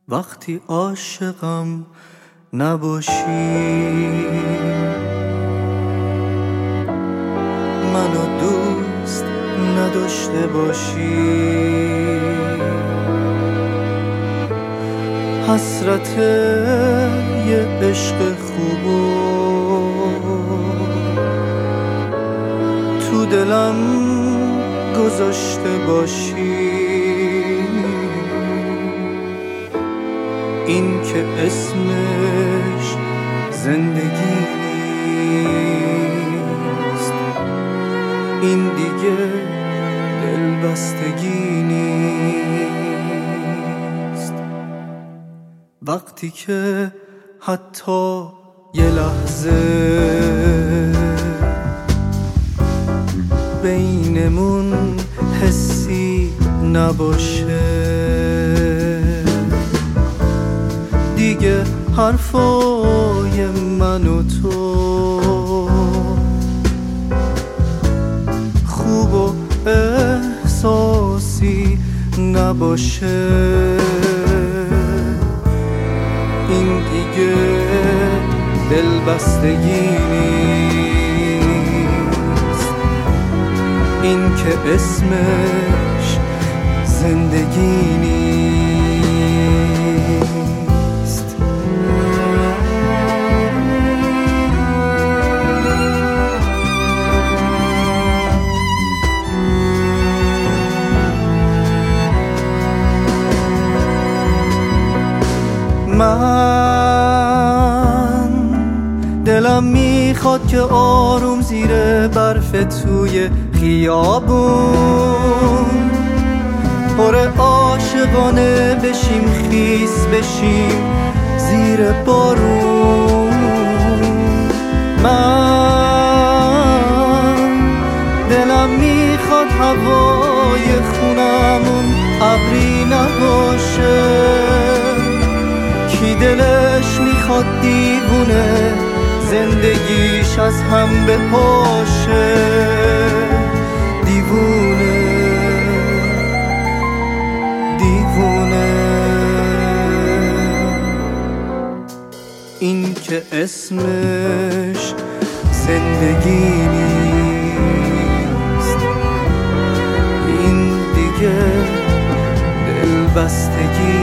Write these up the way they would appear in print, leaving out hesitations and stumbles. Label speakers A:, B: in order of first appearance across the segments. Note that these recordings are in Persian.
A: وقتی عاشقم نباشی، منو دوست نداشته باشی، حسرت یه عشق خوبو تو دلم گذاشته باشی. این که اسمش زندگی نیست، این دیگه دلبستگی نیست. وقتی که حتی یه لحظه بینمون حسی نباشه، دیگه حرفای من و تو خوب و احساسی نباشه، این دیگه دلبستگی نیست، این که اسمش زندگی نیست. من دلم میخواد که آروم زیر برف توی خیابون پر عاشقانه بشیم، خیس بشیم زیر بارون. من دلم میخواد هوای خونمون ابری نباشه، کی دلش میخواد دیوونه زندگیش از هم بپاشه، دیوونه دیوونه. این که اسمش زندگی نیست، این دیگه دلبستگی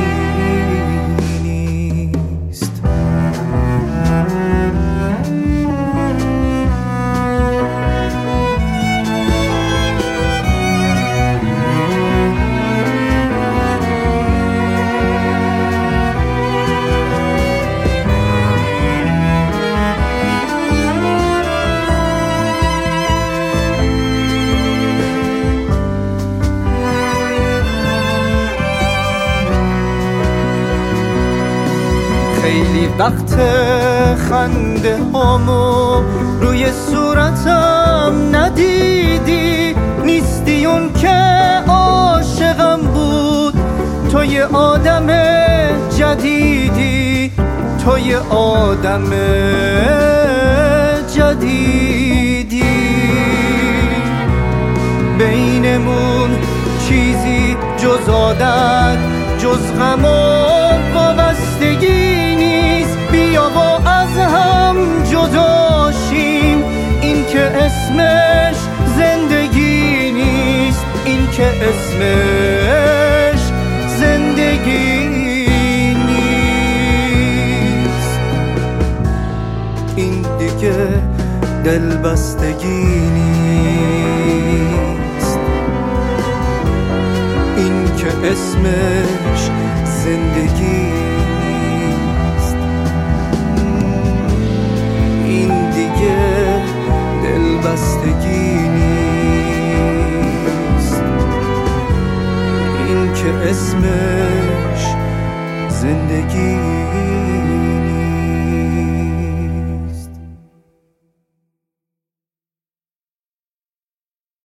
A: خیلی وقت خنده هامو روی صورتم ندیدی، نیستی اون که عاشقم بود، تو یه آدم جدیدی، تو یه آدم جدیدی. بینمون چیزی جز عادت، جز غم و وابستگی نیست، بیا و از هم جدا شیم، این که اسمش زندگی نیست، این که اسمش زندگی نیست، این دیگه دلبستگی نیست، این که اسمش زندگی نیست، این دیگه دلبستگی نیست، این که اسمش زندگی